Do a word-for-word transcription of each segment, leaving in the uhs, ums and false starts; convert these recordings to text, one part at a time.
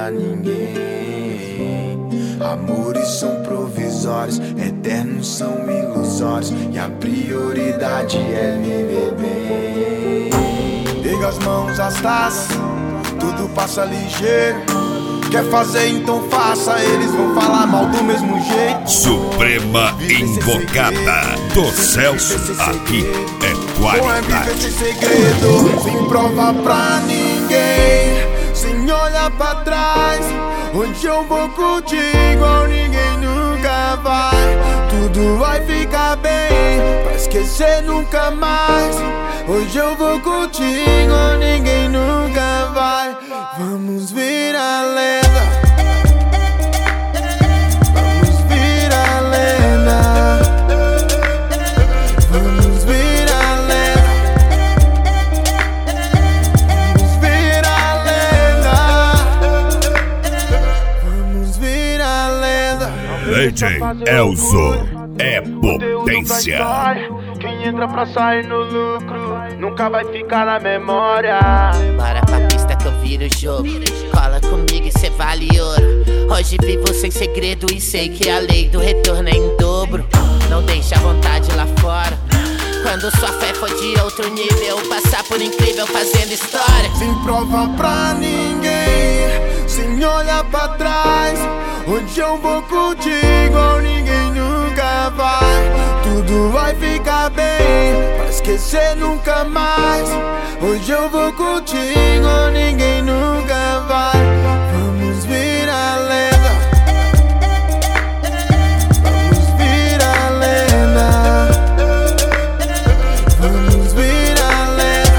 pra ninguém. Amores são provisórios, eternos são ilusórios, e a prioridade é viver bem. Pega as mãos, as taças, tudo passa ligeiro. Quer fazer, então faça, eles vão falar mal do mesmo jeito. Suprema Invocada do Celso, aqui é qualidade. Não é viver sem segredo, sem prova pra ninguém, sem olhar pra trás. Hoje eu vou curtir igual ninguém nunca vai. Tudo vai ficar bem, pra esquecer nunca mais. Hoje eu vou curtir igual ninguém nunca vai. Vamos virar lenda, vamos virar lenda, vamos virar lenda, vamos virar lenda, vamos virar lenda. D J Elzo é potência. Quem entra pra sair no lucro nunca vai ficar na memória. Bora pra pista que eu viro o jogo. Cola comigo e cê vale ouro. Hoje vivo sem segredo e sei que a lei do retorno é em dobro. Não deixa a vontade lá fora. Quando sua fé for de outro nível, passar por incrível fazendo história. Sem prova pra ninguém, sem olhar pra trás. Hoje eu vou curtir igual ninguém nunca vai. Tudo vai ficar bem, pra esquecer nunca mais. Hoje eu vou curtir igual ninguém nunca vai. Vamos virar lenda, vamos virar lenda, vamos virar lenda,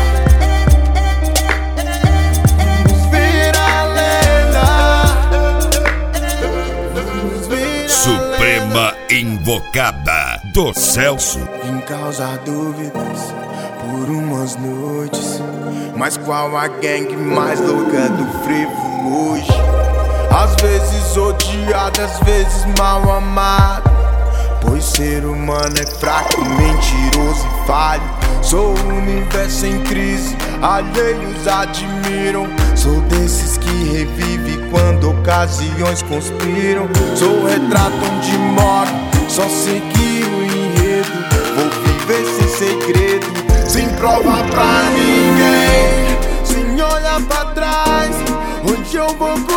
vamos virar lenda, vamos virar Suprema Invocada do Celso. Vim causar dúvidas por umas noites, mas qual a gangue mais louca do frevo hoje? Às vezes odiado, às vezes mal amado, pois ser humano é fraco, mentiroso e falho. Sou o universo em crise, alheios admiram. Sou desses que revive quando ocasiões conspiram. Sou o retrato onde moro, só seguir o enredo. Vou viver sem segredo, sem prova pra ninguém, sem olhar pra trás. Onde eu vou